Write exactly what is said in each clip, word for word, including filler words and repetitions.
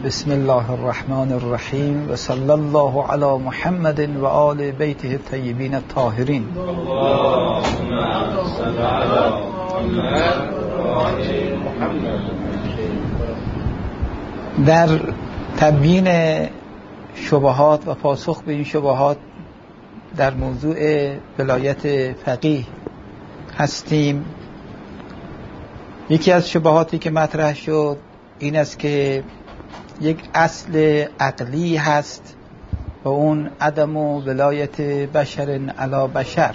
بسم الله الرحمن الرحیم و صلی الله علی محمد و آل بیته الطیبین الطاهرین. اللهم صل علی محمد و آل محمد. در تبیین شبهات و پاسخ به این شبهات در موضوع ولایت فقیه هستیم. یکی از شبهاتی که مطرح شد این است که یک اصل عقلی هست و اون عدم و ولایت بشر علی بشر،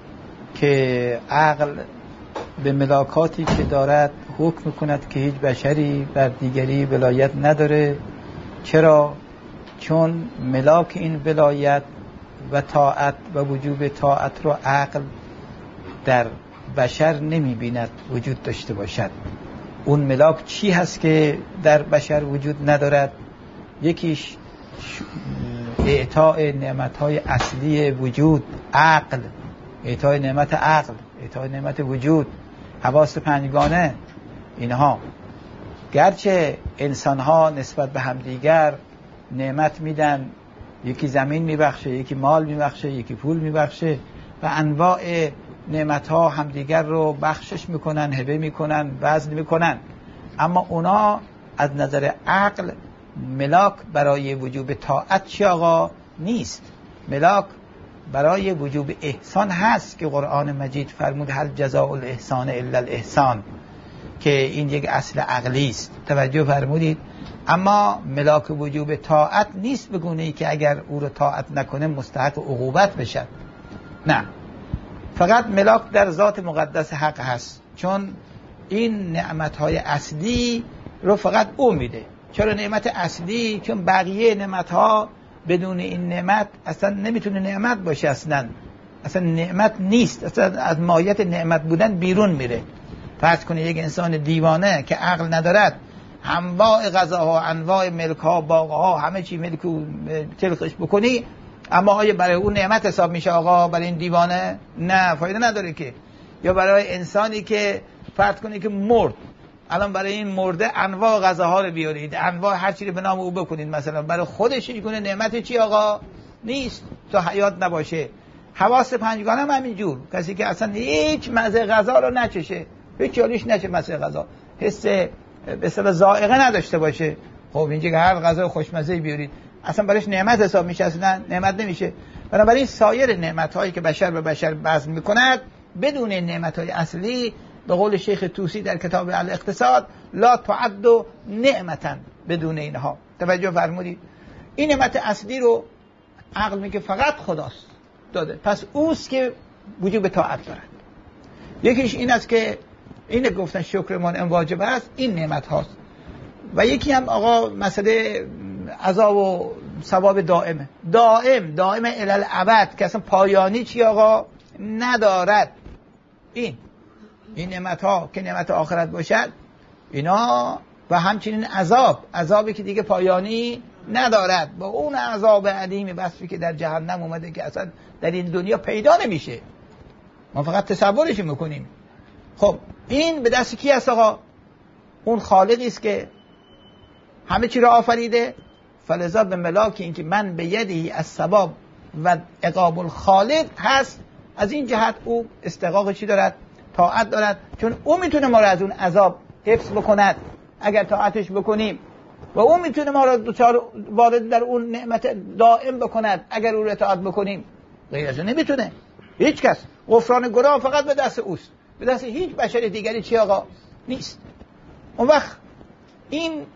که عقل به ملاکاتی که دارد حکم میکند که هیچ بشری بر دیگری ولایت نداره. چرا؟ چون ملاک این ولایت و طاعت و وجوب طاعت رو عقل در بشر نمیبیند وجود داشته باشد. اون ملاک چی هست که در بشر وجود ندارد؟ یکیش اعطاء نعمتهای اصلی وجود، عقل، اعطاء نعمت عقل، اعطاء نعمت وجود، حواس پنجگانه. اینها گرچه انسانها نسبت به همدیگر نعمت میدن، یکی زمین میبخشه، یکی مال میبخشه، یکی پول میبخشه و انواع نعمتها همدیگر رو بخشش میکنن، هبه میکنن، بذل میکنن، اما اونا از نظر عقل ملاک برای وجوب طاعت چی آقا؟ نیست. ملاک برای وجوب احسان هست که قرآن مجید فرمود هل جزاء الاحسان الا الاحسان، که این یک اصل عقلی است. توجه فرمودید؟ اما ملاک وجوب طاعت نیست به گونه‌ای که اگر او رو طاعت نکنه مستحق عقوبت بشد. نه، فقط ملاک در ذات مقدس حق هست، چون این نعمتهای اصلی رو فقط او میده. چرا نعمت اصلی؟ چون بقیه نعمتها بدون این نعمت اصلا نمیتونه نعمت باشه، اصلا اصلا نعمت نیست، اصلا از ماهیت نعمت بودن بیرون میره. فرض کنید یک انسان دیوانه که عقل ندارد، انواع غذاها، انواع ملکها، باغها، همه چی ملک و تلخش بکنی، اما آیا برای اون نعمت حساب میشه آقا برای این دیوانه؟ نه، فایده نداره که. یا برای انسانی که فرض کنید که مرد، الان برای این مرده انواع غذاها رو بیارید، انواع هر چیزی به نام او بکنید، مثلا برای خودش هیچ گونه نعمت چی آقا؟ نیست. تا حیات نباشه. حواس پنجگانه هم همینجور، کسی که اصلا هیچ مزه غذا رو نچشه، هیچ حالیش نشه مزه غذا، حس به اصطلاح ذائقه نداشته باشه، خب اینجا که هر غذا خوشمزه بیارید اصلا برایش نعمت حساب میشه؟ اصلا نعمت نمیشه. بنابراین سایر نعمت‌هایی که بشر به بشر بذل میکند بدون نعمت‌های اصلی، به قول شیخ طوسی در کتاب الاقتصاد، لا تعد نعمتن، بدون اینها. توجه فرمودید؟ این نعمت اصلی رو عقل میگه فقط خداست داده، پس اوست که وجوب طاعت دارد. یکیش این است که این گفتن شکر منعم واجب است، این نعمت هاست. و یکی هم آقا مسئله عذاب و ثواب دائمه، دائم دائم الالعبد، که اصلا پایانی چی آقا؟ ندارد. این این نعمت ها که نعمت آخرت باشد اینا، و همچنین عذاب، عذابی که دیگه پایانی ندارد، با اون عذاب علیم وصفی که در جهنم اومده که اصلا در این دنیا پیدا نمیشه، ما فقط تصورش میکنیم. خب این به دست کی است آقا؟ اون خالقی است که همه چی را آفریده. فلذا به ملاک این که من به یدی از ثواب و عقاب الخالق هست، از این جهت او استحقاق چی دارد؟ طاعت دارد، چون او میتونه ما را از اون عذاب حفظ بکند اگر طاعتش بکنیم، و او میتونه ما را دوچار وارد در اون نعمت دائم بکند اگر او را اطاعت بکنیم. غیر از اون نمیتونه هیچ کس. غفران گناه فقط به دست اوست، به دست هیچ بشر دیگری چی آقا؟ نیست. اون وقت این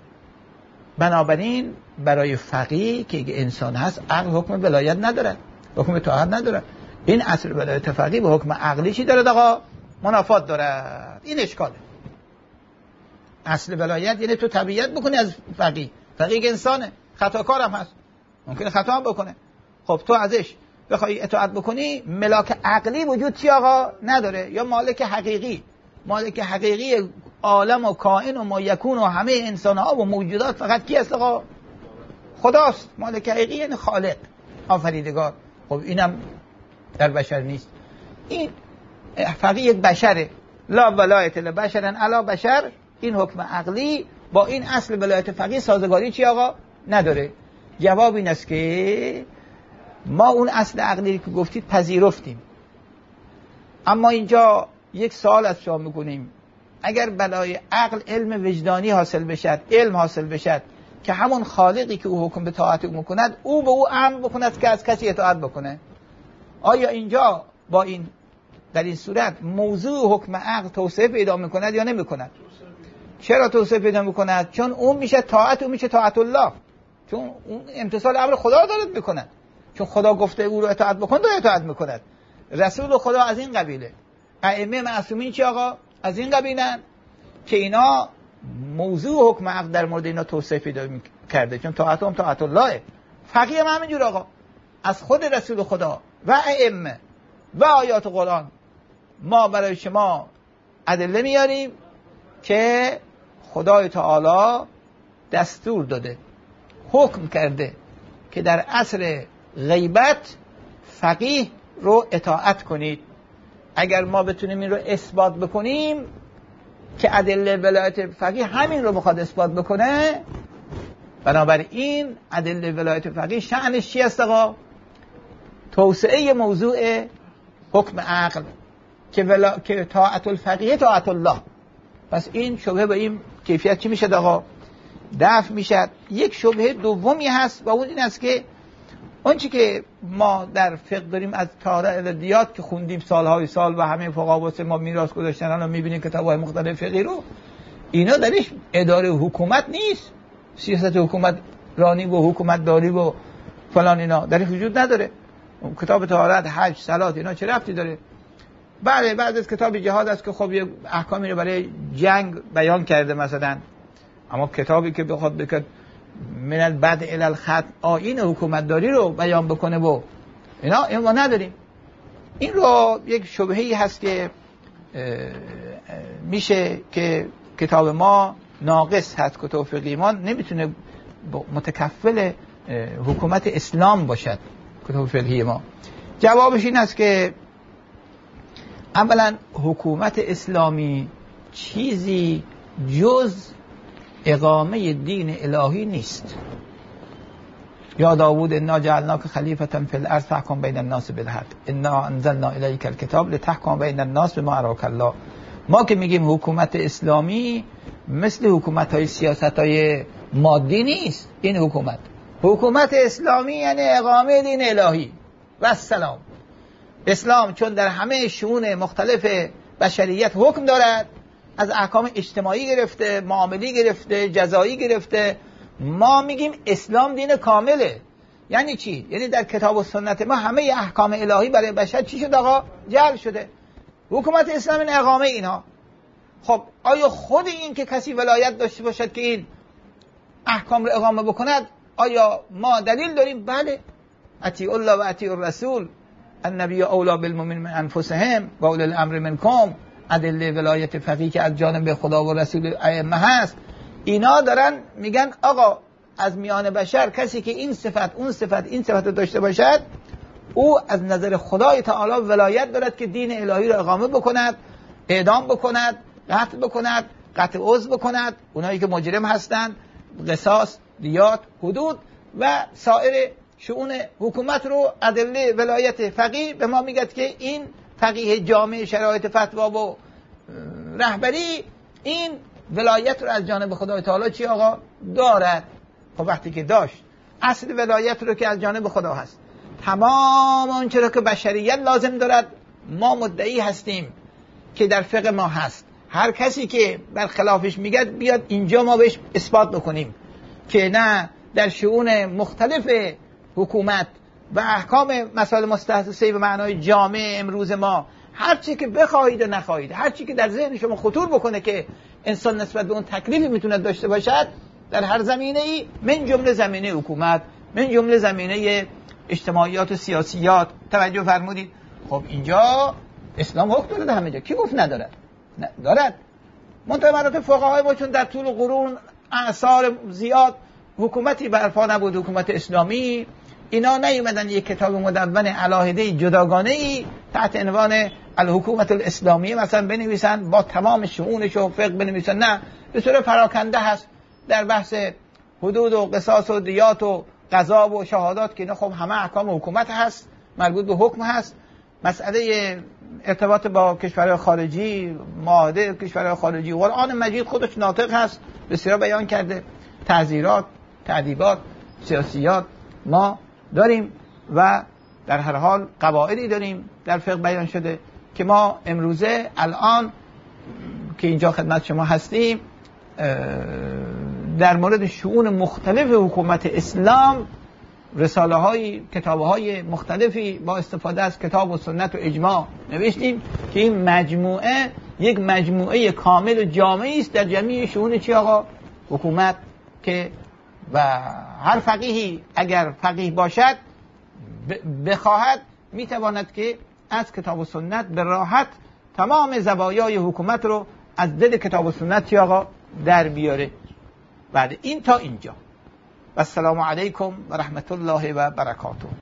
بنابراین برای فقیه که انسان هست عقل حکم ولایت نداره، حکم طاعت نداره. این اصل ولایت فقیه به حکم عقلی چی داره آقا؟ منافات داره. این اشکاله. اصل ولایت یعنی تو تبعیت بکنی از فقیه. فقیه انسانه، خطاکار هم هست، ممکنه خطا هم بکنه. خب تو ازش بخوای اطاعت بکنی، ملاک عقلی وجود چی آقا؟ نداره. یا مالک حقیقی، مالک حقیقی عالم و کائن و ما یکون و همه انسان ها و موجودات فقط کی است آقا؟ خداست. مالک حقیقی یعنی خالق، آفریدگار. خب اینم در بشر نیست. این فقیه یک بشره، لا ولایت لبشر علی بشر. این حکم عقلی با این اصل ولایت فقیه سازگاری چی آقا؟ نداره. جواب این است که ما اون اصل عقلی که گفتید پذیرفتیم، اما اینجا یک سوال از شما میکنیم. اگر بلای عقل علم وجدانی حاصل بشد، علم حاصل بشد که همون خالقی که او حکم به طاعت او میکند او به او امر بکند که از کسی اطاعت بکنه، آیا اینجا با این در این صورت موضوع حکم عقل توسعه پیدا میکند یا نمیکند؟ چرا توسعه پیدا میکند؟ چون اون میشه طاعت، اون میشه طاعت الله، چون اون امتثال امر خدا دارد میکند، چون خدا گفته او رو اطاعت بکن داره اطاعت میکند. رسول خدا از این قبیله، ائمه معصومین چی آقا؟ از این قبیلن که اینا موضوع حکم عقل در مورد اینا توسعه پیدا کرده، چون طاعت هم طاعت الله. فقیه هم همینجور آقا، از خود رسول خدا و ائمه و آیات قرآن ما برای شما ادله میاریم که خدای تعالی دستور داده، حکم کرده که در عصر غیبت فقیه رو اطاعت کنید. اگر ما بتونیم این رو اثبات بکنیم که ادله ولایت فقیه همین رو بخواد اثبات بکنه، بنابراین ادله ولایت فقیه شأنش چی است آقا؟ توسعه موضوع حکم عقل که, ولا... که طاعت الفقیه طاعت الله. پس این شبهه به این کیفیت چی میشه آقا؟ دفع میشه. یک شبهه دومی هست و اون این است که اون چی که ما در فقه داریم از طاره الادیات که خوندیم سالهای سال و همه فقها واسه ما میراث گذاشتن، الان میبینیم کتاب‌های مختلف فقهی رو، اینا درش اداره حکومت نیست، سیاست حکومت رانی و حکومت داری و فلان اینا درش وجود نداره. کتاب طهارت، حج، صلات اینا چه ربطی داره؟ بله بعد از کتاب جهاد است که خب یه احکامی رو برای جنگ بیان کرده مثلا، اما کتابی که بخواد بکرد من البدء الی الختم آیین حکومت داری رو بیان بکنه و اینا این ما نداریم. این رو یک شبهه‌ای هست که میشه که کتاب ما ناقص هست، کتاب فقهی ما نمیتونه متکفل حکومت اسلام باشد کتاب فقهی ما. جوابش این است که اولا حکومت اسلامی چیزی جز اقامه دین الهی نیست. یا داوود انا جعلناک خلیفة فی الارض فاحکم بین الناس بالحق انا انزلنا الیک الکتاب لتحکم بین الناس بما اراک الله. ما که میگیم حکومت اسلامی مثل حکومت های سیاست های مادی نیست. این حکومت حکومت اسلامی یعنی اقامه دین الهی و السلام. اسلام چون در همه شؤون مختلف بشریت حکم دارد، از احکام اجتماعی گرفته، معاملی گرفته، جزایی گرفته، ما میگیم اسلام دین کامله. یعنی چی؟ یعنی در کتاب و سنت ما همه احکام الهی برای بشر چی شد آقا؟ جعل شده. حکومت اسلام این اقامه اینها. خب آیا خود این که کسی ولایت داشته باشد که این احکام رو اقامه بکند، آیا ما دلیل داریم؟ بله، اطیعوا الله و اطیعوا الرسول النبی اولی بالمؤمنین من انفسهم و اولی الامر منکم. ادله ولایت فقیه که از جانب خدا و رسول ائمه هست، اینا دارن میگن آقا از میان بشر کسی که این صفت اون صفت این صفت داشته باشد، او از نظر خدای تعالی ولایت دارد که دین الهی رو اقامه بکند، اعدام بکند، قتل بکند، قطع عضو بکند، اونایی که مجرم هستند، قصاص، دیات، حدود و سایر شؤون حکومت رو ادله ولایت فقیه به ما میگد که این فقیه جامع شرایط فتوا و رهبری این ولایت رو از جانب خدای تعالی چی آقا دارد. خب وقتی که داشت اصل ولایت رو که از جانب خدا هست، تمام آنچه رو که بشریت لازم دارد ما مدعی هستیم که در فقه ما هست. هر کسی که بر خلافش میگد بیاد اینجا ما بهش اثبات بکنیم که نه در شؤون مختلف حکومت و احکام مسائل مستحدثه به معنای جامع امروز ما هر چی که بخواهید و نخواهید، هر چی که در ذهن شما خطور بکنه که انسان نسبت به اون تکلیفی میتونه داشته باشد، در هر زمینه‌ای من جمله زمینه حکومت، من جمله زمینه اجتماعیات و سیاسیات توجه فرمودید. خب اینجا اسلام حکم داره همه جا. کی گفت ندارد؟ نه دارد. منتها فقهای ما چون در طول قرون اعصار زیاد حکومتی برپا نبود، حکومت اسلامی، اینا نیومدن یک کتاب مدون علاهده جداگانه‌ای تحت عنوان الحکومت الاسلامی مثلا بنویسن با تمام شؤونش و فقه بنویسن، نه به صورت پراکنده هست. در بحث حدود و قصاص و دیات و قضا و شهادات که اینا خب همه احکام حکومت هست، مربوط به حکم هست. مسئله ارتباط با کشورهای خارجی، معاهده کشورهای خارجی، قرآن مجید خودش ناطق هست، بسیار بیان کرده. تعزیرات، تعذیبات، سیاسیات ما داریم و در هر حال قواعدی داریم در فقه بیان شده که ما امروزه الان که اینجا خدمت شما هستیم در مورد شؤون مختلف حکومت اسلام رساله های کتاب های مختلفی با استفاده از کتاب و سنت و اجماع نوشتیم که این مجموعه یک مجموعه کامل و جامعی است در جمعی شؤون چی آقا؟ حکومت. که و هر فقیهی اگر فقیه باشد بخواهد میتواند که از کتاب و سنت به راحت تمام زوایای حکومت رو از دل کتاب و سنت چی آقا در بیاره. بعد این تا اینجا و السلام علیکم و رحمت الله و برکاته.